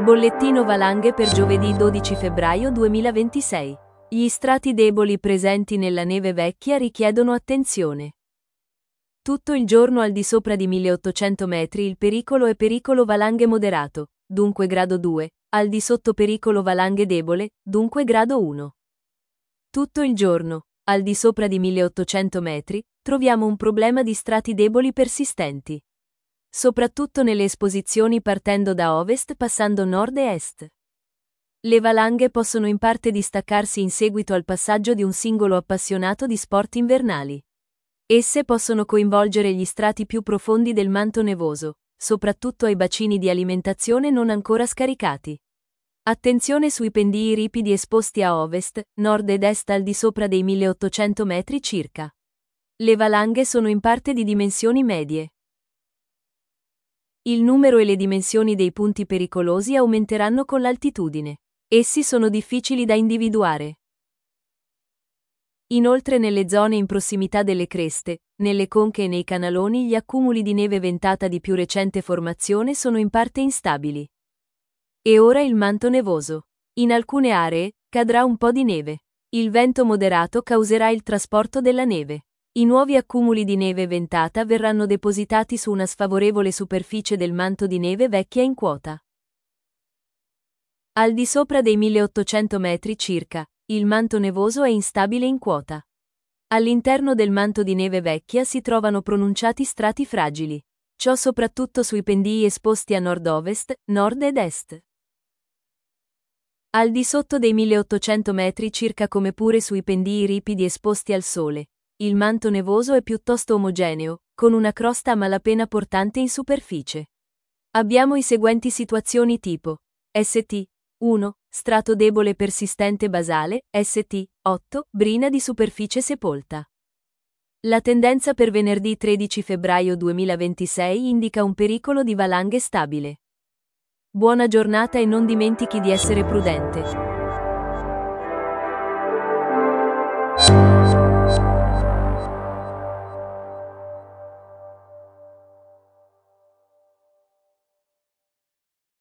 Bollettino valanghe per giovedì 12 febbraio 2026. Gli strati deboli presenti nella neve vecchia richiedono attenzione. Tutto il giorno al di sopra di 1800 metri il pericolo è pericolo valanghe moderato, dunque grado 2, al di sotto pericolo valanghe debole, dunque grado 1. Tutto il giorno, al di sopra di 1800 metri, troviamo un problema di strati deboli persistenti. Soprattutto nelle esposizioni partendo da ovest passando nord e est. Le valanghe possono in parte distaccarsi in seguito al passaggio di un singolo appassionato di sport invernali. Esse possono coinvolgere gli strati più profondi del manto nevoso, soprattutto ai bacini di alimentazione non ancora scaricati. Attenzione sui pendii ripidi esposti a ovest, nord ed est al di sopra dei 1800 metri circa. Le valanghe sono in parte di dimensioni medie. Il numero e le dimensioni dei punti pericolosi aumenteranno con l'altitudine. Essi sono difficili da individuare. Inoltre nelle zone in prossimità delle creste, nelle conche e nei canaloni gli accumuli di neve ventata di più recente formazione sono in parte instabili. E ora il manto nevoso. In alcune aree, cadrà un po' di neve. Il vento moderato causerà il trasporto della neve. I nuovi accumuli di neve ventata verranno depositati su una sfavorevole superficie del manto di neve vecchia in quota. Al di sopra dei 1800 metri circa, il manto nevoso è instabile in quota. All'interno del manto di neve vecchia si trovano pronunciati strati fragili. Ciò soprattutto sui pendii esposti a nord-ovest, nord ed est. Al di sotto dei 1800 metri circa come pure sui pendii ripidi esposti al sole. Il manto nevoso è piuttosto omogeneo, con una crosta a malapena portante in superficie. Abbiamo i seguenti situazioni tipo St. 1. Strato debole persistente basale, St. 8. Brina di superficie sepolta. La tendenza per venerdì 13 febbraio 2026 indica un pericolo di valanghe stabile. Buona giornata e non dimentichi di essere prudente.